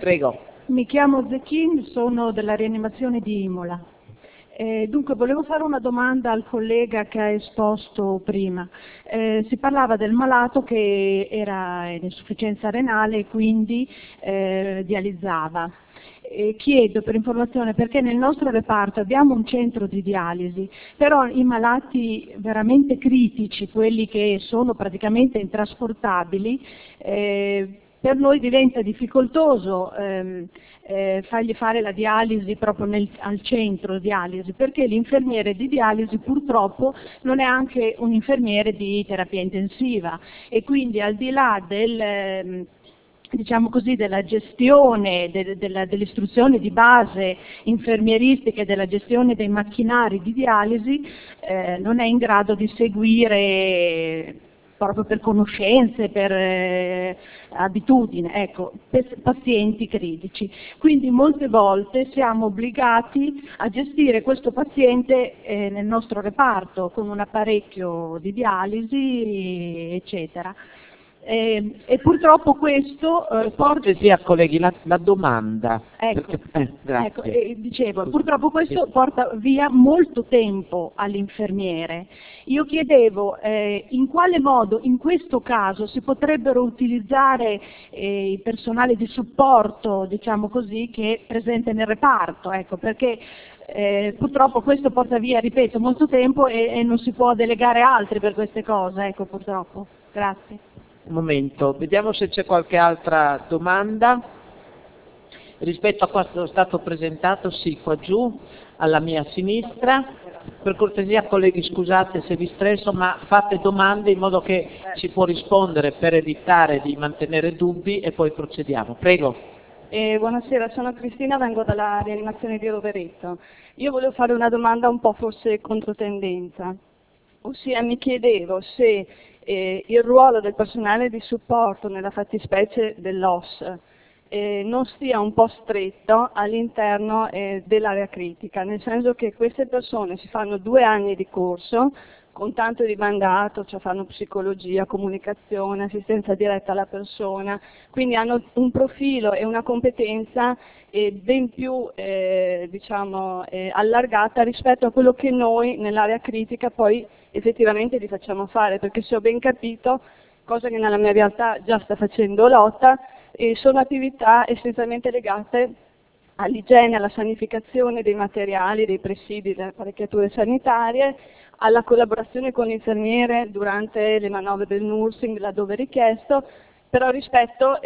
Prego. Mi chiamo Zecchin, sono della rianimazione di Imola. Dunque, volevo fare una domanda al collega che ha esposto prima. Si parlava del malato che era in insufficienza renale e quindi dializzava. Chiedo per informazione perché nel nostro reparto abbiamo un centro di dialisi, però i malati veramente critici, quelli che sono praticamente intrasportabili, per noi diventa difficoltoso fargli fare la dialisi proprio al centro dialisi, perché l'infermiere di dialisi purtroppo non è anche un infermiere di terapia intensiva e quindi al di là diciamo così, della gestione, delle istruzioni di base infermieristiche, della gestione dei macchinari di dialisi, non è in grado di seguire proprio per conoscenze, per abitudine, ecco, per pazienti critici. Quindi molte volte siamo obbligati a gestire questo paziente nel nostro reparto con un apparecchio di dialisi, eccetera. E purtroppo questo porta... Sia, colleghi, la domanda. Ecco, grazie. Dicevo, purtroppo questo porta via molto tempo all'infermiere. Io chiedevo in quale modo in questo caso si potrebbero utilizzare il personale di supporto, diciamo così, che è presente nel reparto, ecco, perché purtroppo questo porta via, ripeto, molto tempo e non si può delegare altri per queste cose, ecco, purtroppo. Grazie. Un momento, vediamo se c'è qualche altra domanda. Rispetto a quanto è stato presentato, sì, qua giù, alla mia sinistra. Per cortesia, colleghi, scusate se vi stresso, ma fate domande in modo che ci può rispondere per evitare di mantenere dubbi e poi procediamo. Prego. Buonasera, sono Cristina, vengo dalla rianimazione di Rovereto. Io volevo fare una domanda un po' forse controtendenza, ossia mi chiedevo se il ruolo del personale di supporto nella fattispecie dell'OS non stia un po' stretto all'interno dell'area critica, nel senso che queste persone si fanno 2 anni di corso con tanto di mandato, cioè fanno psicologia, comunicazione, assistenza diretta alla persona, quindi hanno un profilo e una competenza ben più allargata rispetto a quello che noi nell'area critica poi effettivamente li facciamo fare, perché se ho ben capito, cosa che nella mia realtà già sta facendo Lotta, sono attività essenzialmente legate all'igiene, alla sanificazione dei materiali, dei presidi, delle apparecchiature sanitarie, alla collaborazione con l'infermiere durante le manovre del nursing laddove richiesto, però ripeto,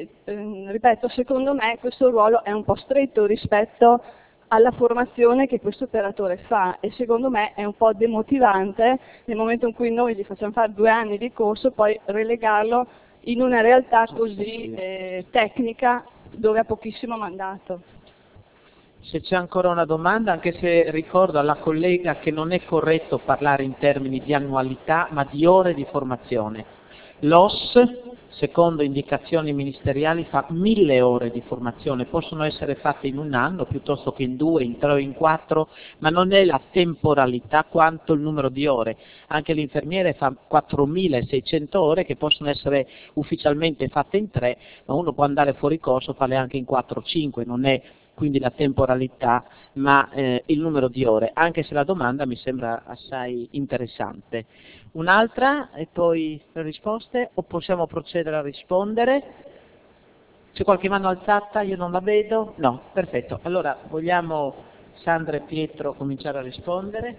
secondo me questo ruolo è un po' stretto rispetto alla formazione che questo operatore fa e secondo me è un po' demotivante nel momento in cui noi gli facciamo fare 2 anni di corso poi relegarlo in una realtà così tecnica dove ha pochissimo mandato. Se c'è ancora una domanda, anche se ricordo alla collega che non è corretto parlare in termini di annualità, ma di ore di formazione. L'OS, secondo indicazioni ministeriali, fa 1000 ore di formazione, possono essere fatte in 1 anno piuttosto che in 2, in 3 o in 4, ma non è la temporalità quanto il numero di ore. Anche l'infermiere fa 4600 ore che possono essere ufficialmente fatte in 3, ma uno può andare fuori corso, farle anche in 4 o 5, non è quindi la temporalità, ma il numero di ore, anche se la domanda mi sembra assai interessante. Un'altra e poi le risposte, o possiamo procedere a rispondere? C'è qualche mano alzata? Io non la vedo? No, perfetto. Allora vogliamo Sandra e Pietro cominciare a rispondere?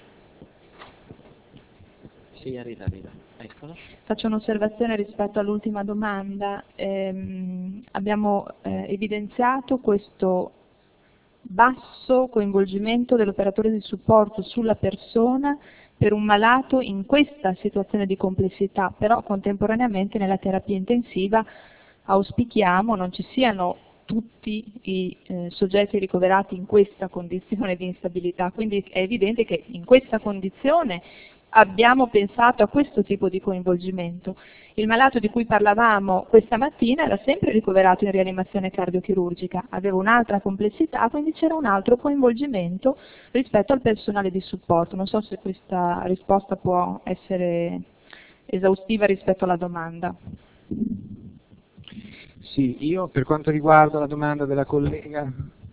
Sì, arriva. Eccolo. Faccio un'osservazione rispetto all'ultima domanda. Abbiamo evidenziato questo basso coinvolgimento dell'operatore di supporto sulla persona per un malato in questa situazione di complessità, però contemporaneamente nella terapia intensiva auspichiamo non ci siano tutti i soggetti ricoverati in questa condizione di instabilità, quindi è evidente che in questa condizione abbiamo pensato a questo tipo di coinvolgimento. Il malato di cui parlavamo questa mattina era sempre ricoverato in rianimazione cardiochirurgica, aveva un'altra complessità, quindi c'era un altro coinvolgimento rispetto al personale di supporto. Non so se questa risposta può essere esaustiva rispetto alla domanda. Sì, io per quanto riguarda la domanda della collega,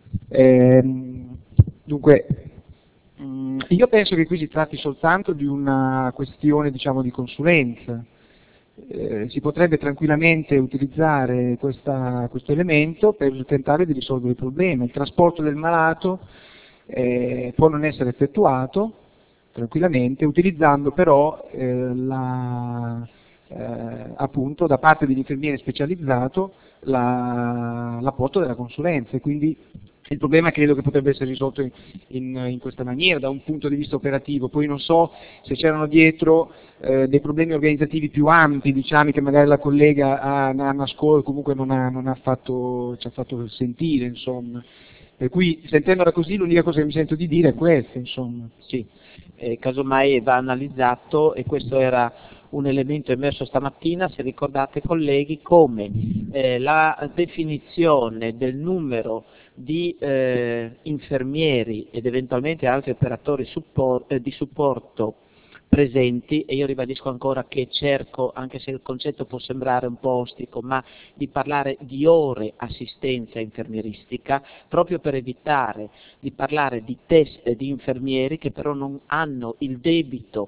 dunque, io penso che qui si tratti soltanto di una questione, diciamo, di consulenza. Si potrebbe tranquillamente utilizzare questo elemento per tentare di risolvere il problema. Il trasporto del malato può non essere effettuato tranquillamente, utilizzando però appunto da parte dell'infermiere specializzato l'apporto della consulenza, e quindi il problema credo che potrebbe essere risolto in questa maniera da un punto di vista operativo. Poi non so se c'erano dietro dei problemi organizzativi più ampi, diciamo, che magari la collega ha nascosto, comunque non ha fatto, ci ha fatto sentire, insomma. Per cui, sentendola così, l'unica cosa che mi sento di dire è questa, insomma. Sì, casomai va analizzato, e questo era un elemento emerso stamattina, se ricordate colleghi, come la definizione del numero di infermieri ed eventualmente altri operatori di supporto presenti, e io ribadisco ancora che cerco, anche se il concetto può sembrare un po' ostico, ma di parlare di ore assistenza infermieristica, proprio per evitare di parlare di teste di infermieri che però non hanno il debito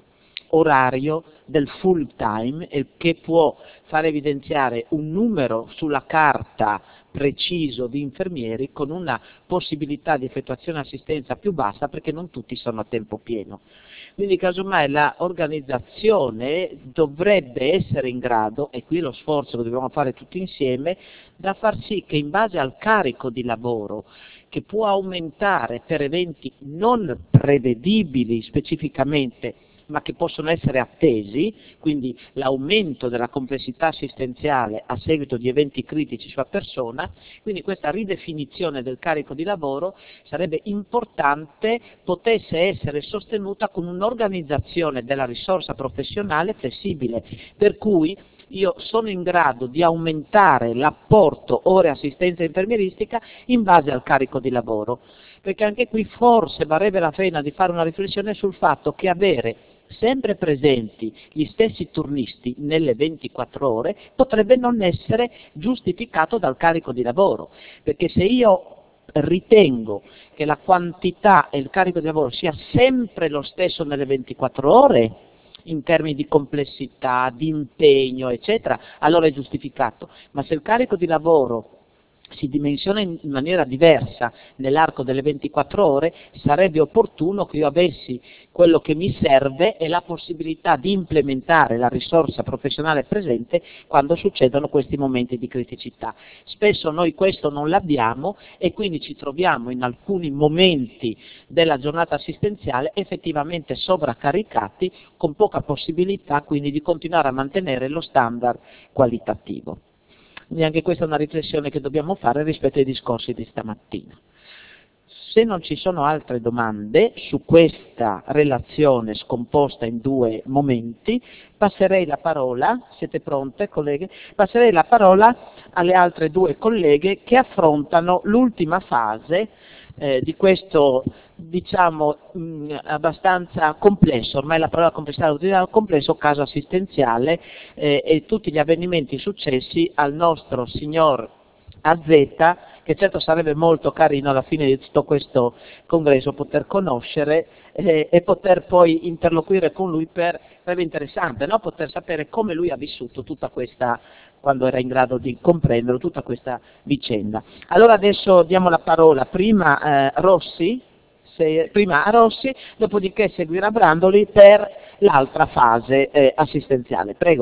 orario del full time, e che può far evidenziare un numero sulla carta preciso di infermieri con una possibilità di effettuazione assistenza più bassa, perché non tutti sono a tempo pieno. Quindi casomai l'organizzazione dovrebbe essere in grado, e qui lo sforzo lo dobbiamo fare tutti insieme, da far sì che in base al carico di lavoro, che può aumentare per eventi non prevedibili specificamente, ma che possono essere attesi, quindi l'aumento della complessità assistenziale a seguito di eventi critici sulla persona, quindi questa ridefinizione del carico di lavoro sarebbe importante potesse essere sostenuta con un'organizzazione della risorsa professionale flessibile, per cui io sono in grado di aumentare l'apporto ore assistenza infermieristica in base al carico di lavoro, perché anche qui forse varrebbe la pena di fare una riflessione sul fatto che avere sempre presenti gli stessi turnisti nelle 24 ore potrebbe non essere giustificato dal carico di lavoro, perché se io ritengo che la quantità e il carico di lavoro sia sempre lo stesso nelle 24 ore, in termini di complessità, di impegno, eccetera, allora è giustificato. Ma se il carico di lavoro si dimensiona in maniera diversa nell'arco delle 24 ore, sarebbe opportuno che io avessi quello che mi serve e la possibilità di implementare la risorsa professionale presente quando succedono questi momenti di criticità. Spesso noi questo non l'abbiamo, e quindi ci troviamo in alcuni momenti della giornata assistenziale effettivamente sovraccaricati, con poca possibilità quindi di continuare a mantenere lo standard qualitativo. Quindi anche questa è una riflessione che dobbiamo fare rispetto ai discorsi di stamattina. Se non ci sono altre domande su questa relazione scomposta in due momenti, passerei la parola, siete pronte colleghe? Passerei la parola alle altre due colleghe che affrontano l'ultima fase di questo, diciamo, abbastanza complesso, ormai la parola complessità la utilizziamo, complesso caso assistenziale e tutti gli avvenimenti successi al nostro signor AZ, che certo sarebbe molto carino alla fine di tutto questo congresso poter conoscere e poter poi interloquire con lui, sarebbe interessante, no? Poter sapere come lui ha vissuto tutta questa, quando era in grado di comprendere tutta questa vicenda. Allora adesso diamo la parola prima a Rossi, dopodiché seguirà Brandoli per l'altra fase assistenziale. Prego.